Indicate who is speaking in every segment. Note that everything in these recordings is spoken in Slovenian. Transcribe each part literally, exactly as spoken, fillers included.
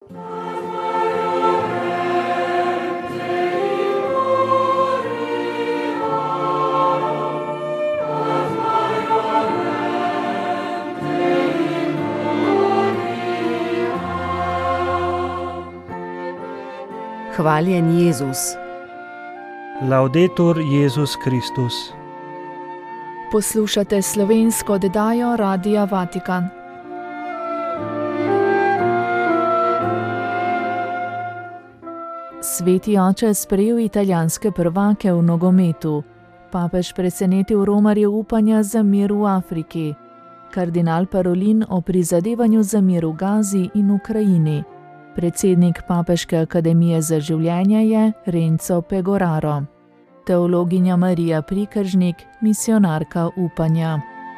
Speaker 1: Hvaljen Jezus.
Speaker 2: Laudetur Jezus Kristus.
Speaker 3: Poslušate slovensko oddajo Radia Vatikan. Sveti oče sprejel italijanske prvake v nogometu. Papež presenetil romarjev upanja za mir v Afriki. Kardinal Parolin o prizadevanju za mir v Gazi in Ukrajini. Predsednik Papeške akademije za življenje je Renzo Pegoraro. Teologinja Marija Prikržnik, misionarka upanja.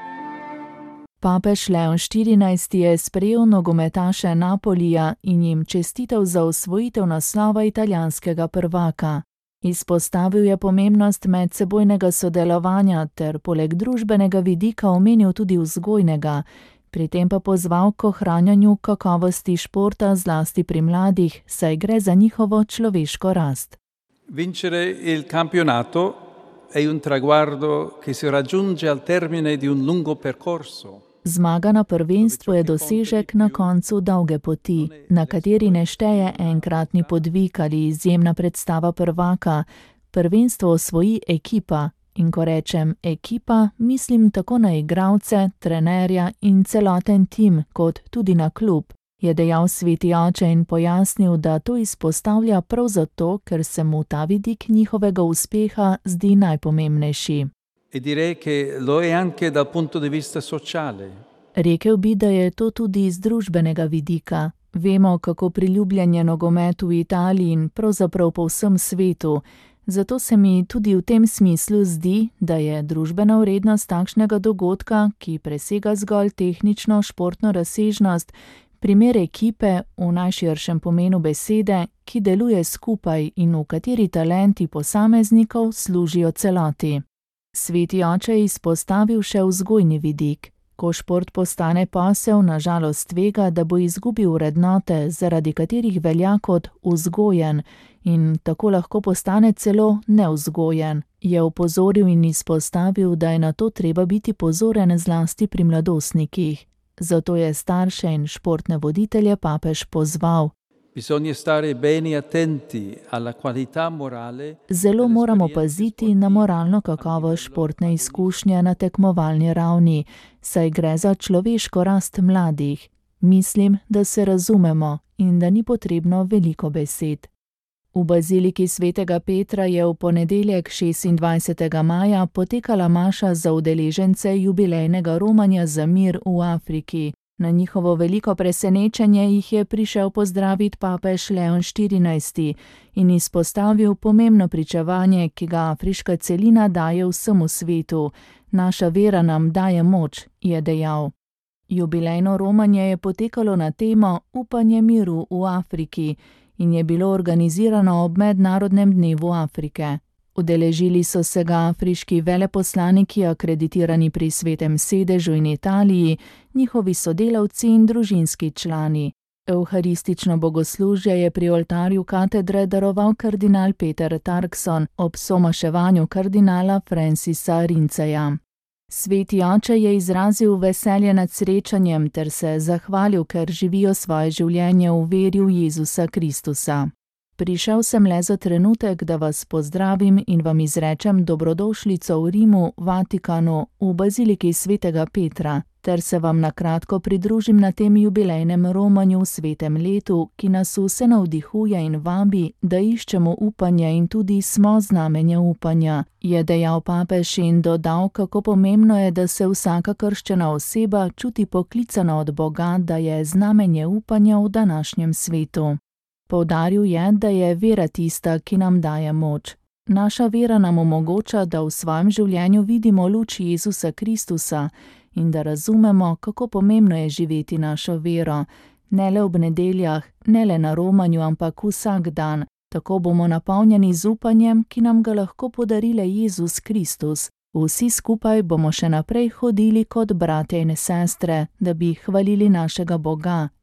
Speaker 3: Papež Leon štirinajsti je sprejel nogometaše Napolija in jim čestital za osvojitev naslova italijanskega prvaka. Izpostavil je pomembnost medsebojnega sodelovanja ter poleg družbenega vidika omenil tudi vzgojnega, pri tem pa pozval k ohranjanju kakovosti športa zlasti pri mladih, saj gre za njihovo človeško rast.
Speaker 4: Vincere il campionato è un traguardo che si raggiunge al termine di un lungo percorso.
Speaker 3: Zmaga na prvenstvu je dosežek na koncu dolge poti, na kateri ne šteje enkratni podvig ali izjemna predstava prvaka. Prvenstvo osvoji ekipa. In ko rečem ekipa, mislim tako na igralce, trenerja in celoten tim, kot tudi na klub, je dejal sveti oče in pojasnil, da to izpostavlja prav zato, ker se mu ta vidik njihovega uspeha zdi najpomembnejši.
Speaker 4: E direi che lo è anche dal punto di vista sociale.
Speaker 3: Rekel bi, da je to tudi iz družbenega vidika. Vemo, kako priljubljen je nogomet v Italiji in pravzaprav po vsem svetu. Zato se mi tudi v tem smislu zdi, da je družbena vrednost takšnega dogodka, ki presega zgolj tehnično športno razsežnost, primer ekipe v najširšem pomenu besede, ki deluje skupaj in v kateri talenti posameznikov služijo celoti. Sveti oče je izpostavil še vzgojni vidik. Ko šport postane posel, nažalost tvega, da bo izgubil vrednote, zaradi katerih velja kot vzgojen in tako lahko postane celo nevzgojen, je opozoril in izpostavil, da je na to treba biti pozoren zlasti pri mladostnikih. Zato je starše in športne voditelje papež pozval.
Speaker 4: Bisogna stare bene attenti alla qualità morale.
Speaker 3: Zelo moramo paziti na moralno kakovost športne izkušnje na tekmovalni ravni, saj gre za človeško rast mladih. Mislim, da se razumemo in da ni potrebno veliko besed. V baziliki svetega Petra je v ponedeljek šestindvajsetega maja potekala maša za udeležence jubilejnega romanja za mir v Afriki. Na njihovo veliko presenečenje jih je prišel pozdraviti papež Leon štirinajsti in izpostavil pomembno pričevanje, ki ga afriška celina daje vsemu svetu. Naša vera nam daje moč, je dejal. Jubilejno romanje je potekalo na temo Upanje miru v Afriki in je bilo organizirano ob Mednarodnem dnevu Afrike. Udeležili so se ga afriški veleposlaniki akreditirani pri Svetem sedežu in Italiji, njihovi sodelavci in družinski člani. Evharistično bogoslužje je pri oltarju katedre daroval kardinal Peter Turkson ob somaševanju kardinala Francisa Rinceja. Sveti oče je izrazil veselje nad srečanjem ter se zahvalil, ker živijo svoje življenje v veri v Jezusa Kristusa. Prišel sem le za trenutek, da vas pozdravim in vam izrečem dobrodošlico v Rimu, Vatikanu, v baziliki svetega Petra, ter se vam na kratko pridružim na tem jubilejnem romanju v svetem letu, ki nas vse navdihuje in vabi, da iščemo upanje in tudi smo znamenje upanja, je dejal papež in dodal, kako pomembno je, da se vsaka krščena oseba čuti poklicana od Boga, da je znamenje upanja v današnjem svetu. Poudaril je, da je vera tista, ki nam daje moč. Naša vera nam omogoča, da v svojem življenju vidimo luč Jezusa Kristusa in da razumemo, kako pomembno je živeti našo vero, ne le ob nedeljah, ne le na romanju, ampak vsak dan. Tako bomo napolnjeni z upanjem, ki nam ga lahko podarile Jezus Kristus. Vsi skupaj bomo še naprej hodili kot bratje in sestre, da bi hvalili našega Boga,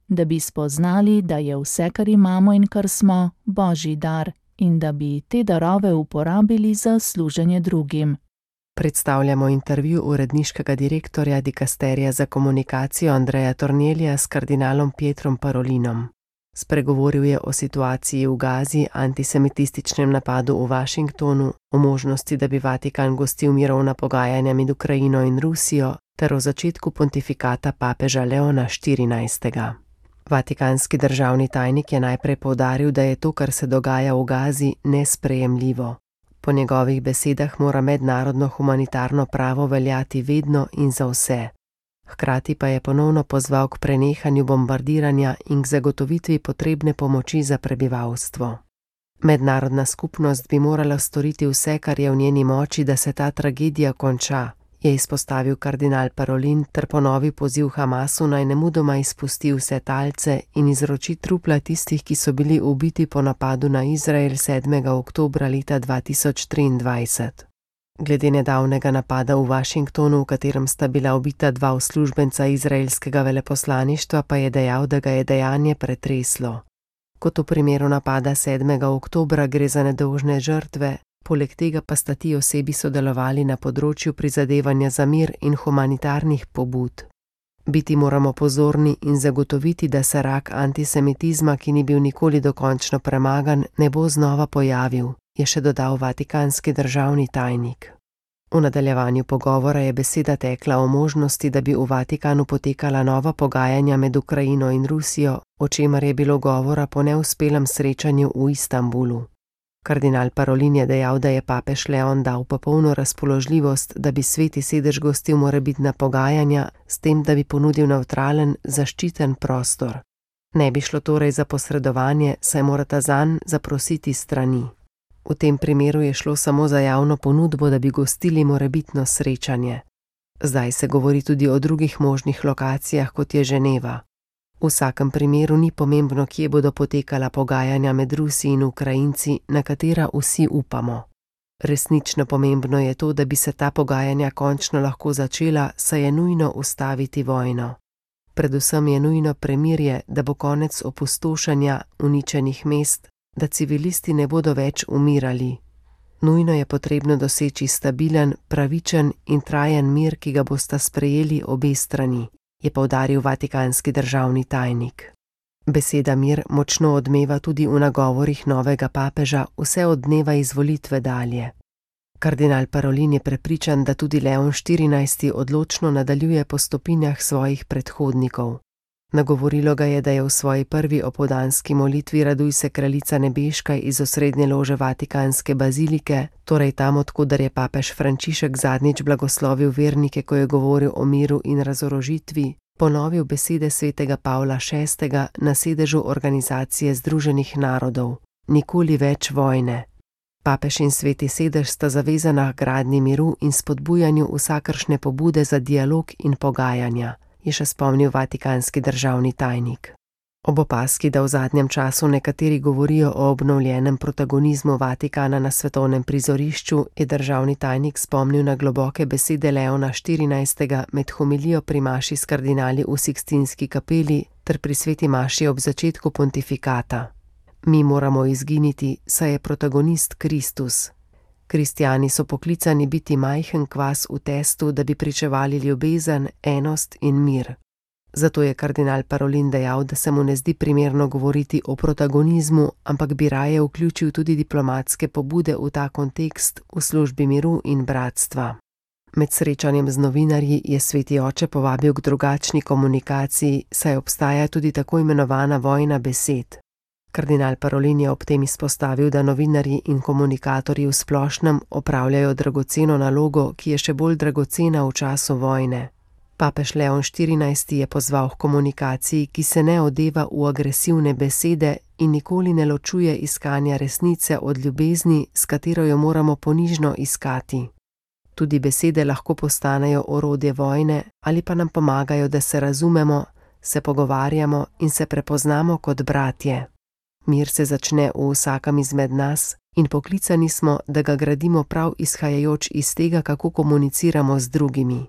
Speaker 3: da bi spoznali, da je vse, kar imamo in kar smo, Božji dar in da bi te darove uporabili za služenje drugim.
Speaker 1: Predstavljamo intervju uredniškega direktorja dikasterija za komunikacijo Andreja Tornelija s kardinalom Pietrom Parolinom. Spregovoril je o situaciji v Gazi, antisemitističnem napadu v Washingtonu, o možnosti, da bi Vatikan gostil mirovna pogajanja med Ukrajino in Rusijo, ter o začetku pontifikata papeža Leona štirinajstega. Vatikanski državni tajnik je najprej poudaril, da je to, kar se dogaja v Gazi, nesprejemljivo. Po njegovih besedah mora mednarodno humanitarno pravo veljati vedno in za vse. Hkrati pa je ponovno pozval k prenehanju bombardiranja in k zagotovitvi potrebne pomoči za prebivalstvo. Mednarodna skupnost bi morala storiti vse, kar je v njeni moči, da se ta tragedija konča, je izpostavil kardinal Parolin ter ponovil poziv Hamasu naj nemudoma izpusti vse talce in izroči trupla tistih, ki so bili ubiti po napadu na Izrael sedmega oktobra leta dva tisoč triindvajset. Glede nedavnega napada v Washingtonu, v katerem sta bila ubita dva uslužbenca izraelskega veleposlaništva, pa je dejal, da ga je dejanje pretreslo. Kot v primeru napada sedmega oktobra gre za nedolžne žrtve, poleg tega pa sta ti osebi sodelovali na področju prizadevanja za mir in humanitarnih pobud. Biti moramo pozorni in zagotoviti, da se rak antisemitizma, ki ni bil nikoli dokončno premagan, ne bo znova pojavil, je še dodal vatikanski državni tajnik. V nadaljevanju pogovora je beseda tekla o možnosti, da bi v Vatikanu potekala nova pogajanja med Ukrajino in Rusijo, o čemer je bilo govora po neuspelem srečanju v Istanbulu. Kardinal Parolin je dejal, da je papež Leon dal popolno razpoložljivost, da bi sveti sedež gostil morebitna pogajanja, s tem, da bi ponudil nevtralen, zaščiten prostor. Ne bi šlo torej za posredovanje, saj morata zanj zaprositi strani. V tem primeru je šlo samo za javno ponudbo, da bi gostili morebitno srečanje. Zdaj se govori tudi o drugih možnih lokacijah, kot je Ženeva. V vsakem primeru ni pomembno, kje bodo potekala pogajanja med Rusi in Ukrajinci, na katera vsi upamo. Resnično pomembno je to, da bi se ta pogajanja končno lahko začela, saj je nujno ustaviti vojno. Predvsem je nujno premirje, da bo konec opustošenja, uničenih mest, da civilisti ne bodo več umirali. Nujno je potrebno doseči stabilen, pravičen in trajen mir, ki ga bosta sprejeli obe strani, je poudaril vatikanski državni tajnik. Beseda mir močno odmeva tudi v nagovorih novega papeža vse od dneva izvolitve dalje. Kardinal Parolin je prepričan, da tudi Leon štirinajsti odločno nadaljuje po stopinjah svojih predhodnikov. Nagovorilo ga je, da je v svoji prvi opoldanski molitvi Raduj se kraljica nebeška iz osrednje lože Vatikanske bazilike, torej tam, odkudar je papež Frančišek zadnjič blagoslovil vernike, ko je govoril o miru in razorožitvi, ponovil besede svetega Pavla šestega na sedežu Organizacije združenih narodov: nikoli več vojne. Papež in sveti sedež sta zavezana k gradnji miru in spodbujanju vsakršne pobude za dialog in pogajanja, je še spomnil vatikanski državni tajnik. Ob opaski, da v zadnjem času nekateri govorijo o obnovljenem protagonizmu Vatikana na svetovnem prizorišču, je državni tajnik spomnil na globoke besede Leona štirinajstega med homilijo pri maši s kardinali v Sikstinski kapeli ter pri sveti maši ob začetku pontifikata. Mi moramo izginiti, saj je protagonist Kristus. Kristjani so poklicani biti majhen kvas v testu, da bi pričevali ljubezen, enost in mir. Zato je kardinal Parolin dejal, da se mu ne zdi primerno govoriti o protagonizmu, ampak bi raje vključil tudi diplomatske pobude v ta kontekst v službi miru in bratstva. Med srečanjem z novinarji je sveti oče povabil k drugačni komunikaciji, saj obstaja tudi tako imenovana vojna besed. Kardinal Parolin je ob tem izpostavil, da novinarji in komunikatorji v splošnem opravljajo dragoceno nalogo, ki je še bolj dragocena v času vojne. Papež Leon štirinajsti je pozval k komunikaciji, ki se ne odeva v agresivne besede in nikoli ne ločuje iskanja resnice od ljubezni, s katero jo moramo ponižno iskati. Tudi besede lahko postanejo orodje vojne ali pa nam pomagajo, da se razumemo, se pogovarjamo in se prepoznamo kot bratje. Mir se začne v vsakem izmed nas in poklicani smo, da ga gradimo prav izhajajoč iz tega, kako komuniciramo z drugimi.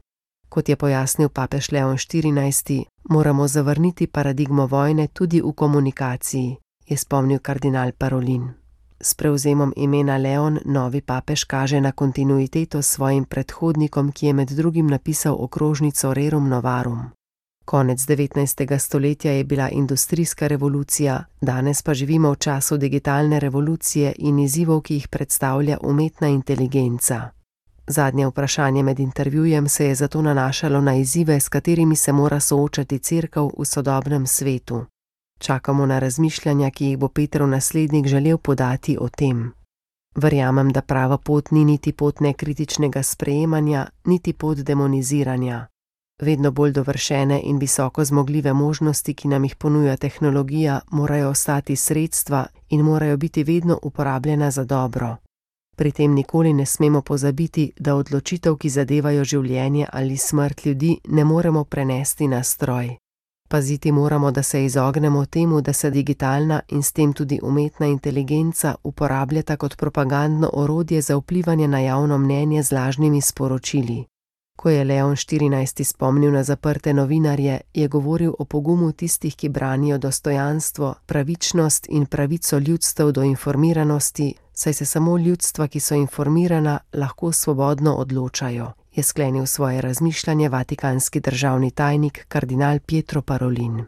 Speaker 1: Kot je pojasnil papež Leon štirinajsti, moramo zavrniti paradigmo vojne tudi v komunikaciji, je spomnil kardinal Parolin. S prevzemom imena Leon novi papež kaže na kontinuiteto s svojim predhodnikom, ki je med drugim napisal okrožnico Rerum Novarum. Konec devetnajstega stoletja je bila industrijska revolucija, danes pa živimo v času digitalne revolucije in izzivov, ki jih predstavlja umetna inteligenca. Zadnje vprašanje med intervjujem se je zato nanašalo na izzive, s katerimi se mora soočati cerkev v sodobnem svetu. Čakamo na razmišljanja, ki jih bo Petrov naslednik želel podati o tem. Verjamem, da prava pot ni niti pot nekritičnega sprejemanja, niti pot demoniziranja. Vedno bolj dovršene in visoko zmogljive možnosti, ki nam jih ponuja tehnologija, morajo ostati sredstva in morajo biti vedno uporabljena za dobro. Pri tem nikoli ne smemo pozabiti, da odločitev, ki zadevajo življenje ali smrt ljudi, ne moremo prenesti na stroj. Paziti moramo, da se izognemo temu, da se digitalna in s tem tudi umetna inteligenca uporabljata kot propagandno orodje za vplivanje na javno mnenje z lažnimi sporočili. Ko je Leon štirinajsti spomnil na zaprte novinarje, je govoril o pogumu tistih, ki branijo dostojanstvo, pravičnost in pravico ljudstev do informiranosti, saj se samo ljudstva, ki so informirana, lahko svobodno odločajo, je sklenil svoje razmišljanje vatikanski državni tajnik kardinal Pietro Parolin.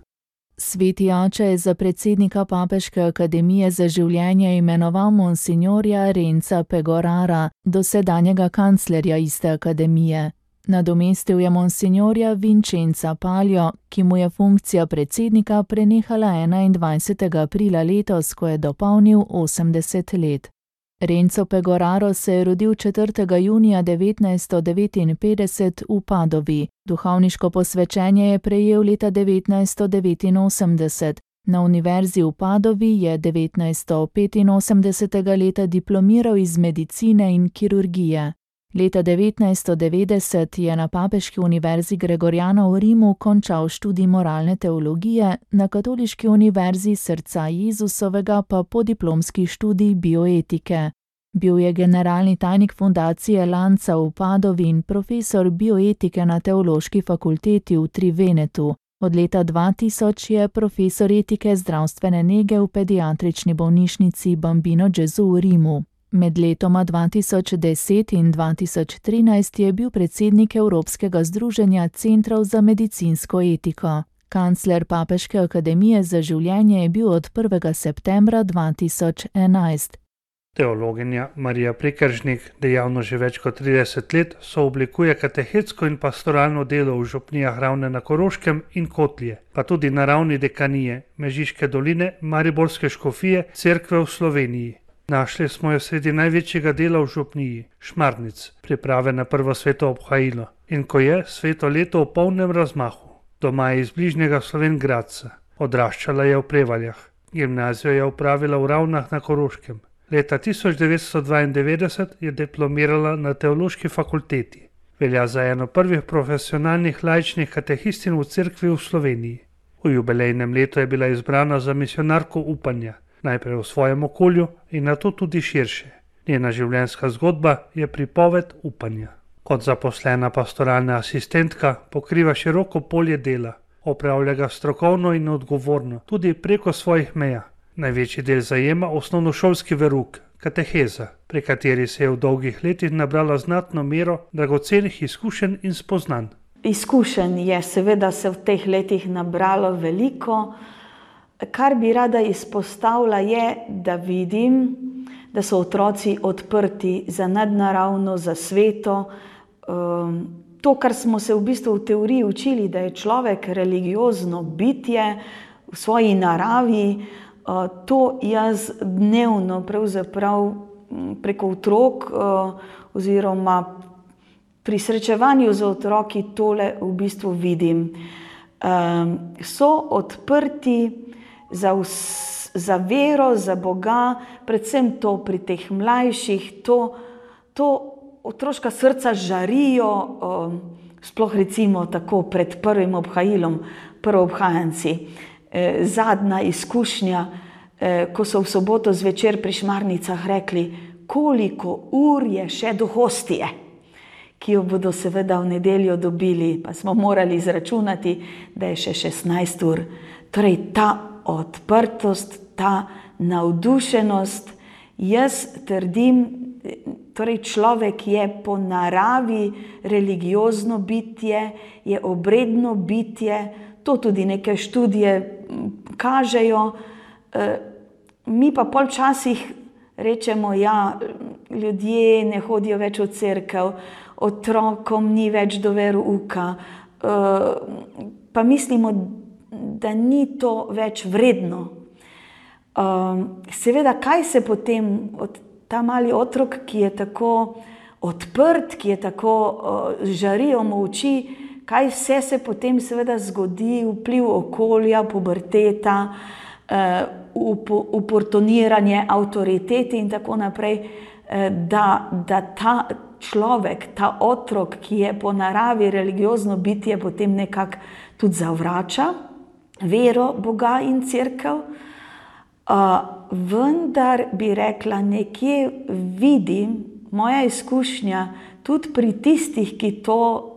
Speaker 3: Sveti oče je za predsednika Papeške akademije za življenje imenoval monsignorja Renza Pegorara, dosedanjega kanclerja iste akademije. Nadomestil je monsignorja Vincenza Palio, ki mu je funkcija predsednika prenehala enaindvajsetega aprila letos, ko je dopolnil osemdeset let. Renzo Pegoraro se je rodil četrtega junija devetnajststo devetinpetdeset v Padovi. Duhovniško posvečenje je prejel leta devetnajststo devetinosemdeset. Na univerzi v Padovi je devetnajststo petinosemdesetega leta diplomiral iz medicine in kirurgije. Leta devetnajststo devetdeset je na Papeški univerzi Gregoriana v Rimu končal študij moralne teologije, na Katoliški univerzi Srca Jezusovega pa podiplomski študij bioetike. Bil je generalni tajnik fundacije Lanca v Padovi in profesor bioetike na Teološki fakulteti v Trivenetu. Od leta dva tisoč je profesor etike zdravstvene nege v pediatrični bolnišnici Bambino Gesù v Rimu. Med letoma dva tisoč deset in dva tisoč trinajst je bil predsednik Evropskega združenja centrov za medicinsko etiko. Kancler Papeške akademije za življenje je bil od prvega septembra dva tisoč enajst.
Speaker 2: Teologinja Marija Prekeržnik, dejavno že več kot trideset let, sooblikuje katehetsko in pastoralno delo v župnijah Ravne na Koroškem in Kotlje, pa tudi na ravni dekanije Mežiške doline, Mariborske škofije, cerkve v Sloveniji. Našli smo jo sredi največjega dela v župniji, Šmarnic, priprave na prvo sveto obhajilo, in ko je sveto leto v polnem razmahu. Doma je iz bližnjega Slovenj Gradca, odraščala je v Prevaljah, gimnazijo je opravila v Ravnah na Koroškem. Leta tisoč devetsto dvaindevetdeset je diplomirala na Teološki fakulteti. Velja za eno prvih profesionalnih laičnih katehistin v cerkvi v Sloveniji. V jubilejnem letu je bila izbrana za misionarko upanja, najprej v svojem okolju in nato tudi širše. Njena življenjska zgodba je pripoved upanja. Kot zaposlena pastoralna asistentka pokriva široko polje dela, opravlja ga strokovno in odgovorno, tudi preko svojih meja. Največji del zajema osnovnošolski verouk, kateheza, pri kateri se je v dolgih letih nabrala znatno mero dragocenih izkušenj in spoznanj.
Speaker 5: Izkušenj je seveda se v teh letih nabralo veliko. Kar bi rada izpostavila je, da vidim, da so otroci odprti za nadnaravno, za sveto. To, kar smo se v bistvu v teoriji učili, da je človek religiozno bitje v svoji naravi, to jaz dnevno pravzaprav preko otrok oziroma pri srečevanju z otroki tole v bistvu vidim. So odprti za, vs, za vero, za Boga, predvsem to pri teh mlajših, to, to otroška srca žarijo, sploh recimo tako pred prvim obhajilom, prvoobhajanci. Zadnja izkušnja, ko so v soboto zvečer pri Šmarnicah rekli, koliko ur je še do hostije. ki jo bodo seveda v nedeljo dobili, pa smo morali izračunati, da je še šestnajst ur. Torej ta odprtost, ta navdušenost, jaz trdim, torej človek je po naravi religiozno bitje, je obredno bitje, to tudi neke študije kažejo, mi pa pol časih rečemo, ja, ljudje ne hodijo več v cerkev, otrokom ni več do verouka, pa mislimo, da ni to več vredno. Seveda, kaj se potem, ta mali otrok, ki je tako odprt, ki je tako žarijo mu oči, kaj vse se potem seveda zgodi, vpliv okolja, puberteta, uportoniranje avtoriteti in tako naprej, da, da ta človek, ta otrok, ki je po naravi religiozno bitje, potem nekako tudi zavrača vero Boga in cerkev. Vendar bi rekla, nekje vidim, moja izkušnja, tudi pri tistih, ki to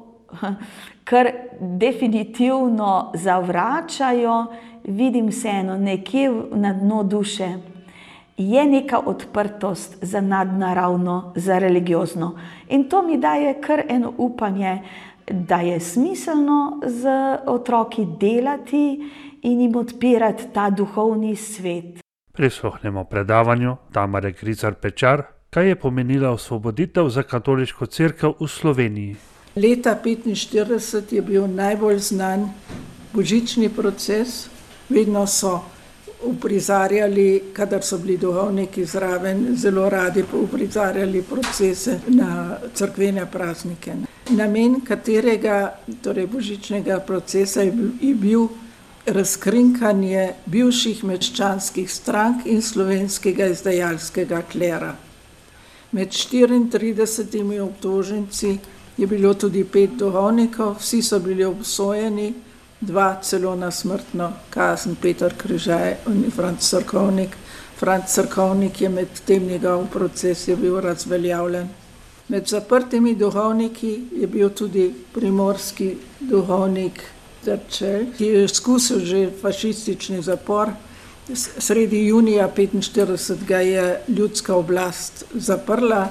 Speaker 5: kar definitivno zavračajo, vidim vseeno nekje na dnu duše, je neka odprtost za nadnaravno, za religiozno. In to mi daje kar eno upanje, da je smiselno z otroki delati in jim odpirati ta duhovni svet.
Speaker 2: Prisluhnemo predavanju Tamare Gricar Pečar, kaj je pomenila osvoboditev za katoliško cerkev v Sloveniji.
Speaker 6: Leta petinštirideset je bil najbolj znan božični proces. Vedno so uprizarjali, kadar so bili duhovniki zraven, zelo radi uprizarjali procese na cerkvene praznike. Namen katerega, torej božičnega procesa, je bil razkrinkanje bivših meščanskih strank in slovenskega izdajalskega klera. Med štiriintridesetimi obtoženci je bilo tudi pet duhovnikov, vsi so bili obsojeni, dva celo na smrtno kazen, Peter Križaj in Franc Crkovnik. Franc Crkovnik je med tem njegov proces je bil razveljavljen. Med zaprtimi duhovniki je bil tudi primorski duhovnik Terčelj, ki je izkusil že fašistični zapor. Sredi junija petinštirideset ga je ljudska oblast zaprla.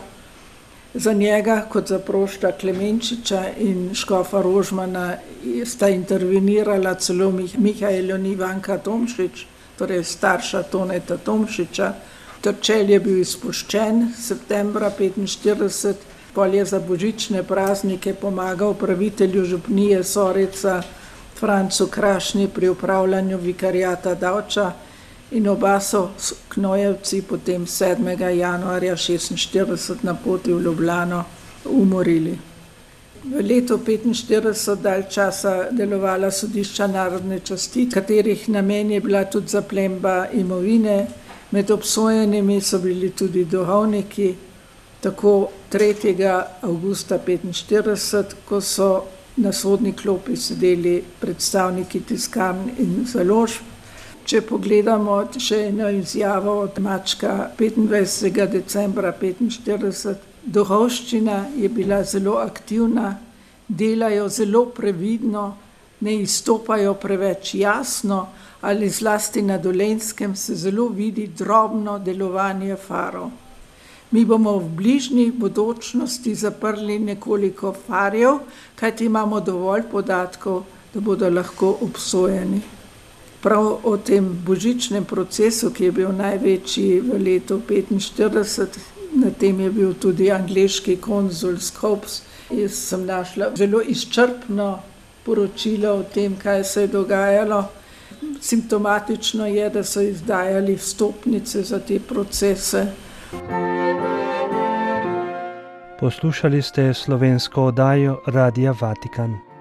Speaker 6: Za njega, kot za prošta Klemenčiča in škofa Rožmana, sta intervenirala celo Mihael in Ivanka Tomšič, torej starša Toneta Tomšiča. Terčelj je bil izpuščen septembra petinštirideset, pol je za božične praznike pomagal upravitelju župnije Soreca Francu Krašnji pri upravljanju vikariata Davča in oba so Knojevci potem sedmega januarja šestinštirideset na poti v Ljubljano umorili. V letu petinštirideset dalj časa delovala sodišča narodne časti, katerih namen je bila tudi zaplemba imovine. Med obsojenimi so bili tudi duhovniki. Tako tretjega avgusta petinštirideset, ko so na sodni klopi sedeli predstavniki tiskarn in založb. Če pogledamo še eno izjavo od Mačka petindvajsetega decembra petinštirideset, duhovščina je bila zelo aktivna, delajo zelo previdno, ne izstopajo preveč jasno, ali zlasti na Dolenjskem se zelo vidi drobno delovanje farov. Mi bomo v bližnji bodočnosti zaprli nekoliko farjev, kajti imamo dovolj podatkov, da bodo lahko obsojeni. Prav o tem božičnem procesu, ki je bil največji v letu petinštirideset, na tem je bil tudi angleški konzul Scopes. Jaz sem našla zelo izčrpno poročilo o tem, kaj se je dogajalo. Simptomatično je, da so izdajali vstopnice za te procese.
Speaker 2: Poslušali ste slovensko oddajo Radia Vatikan.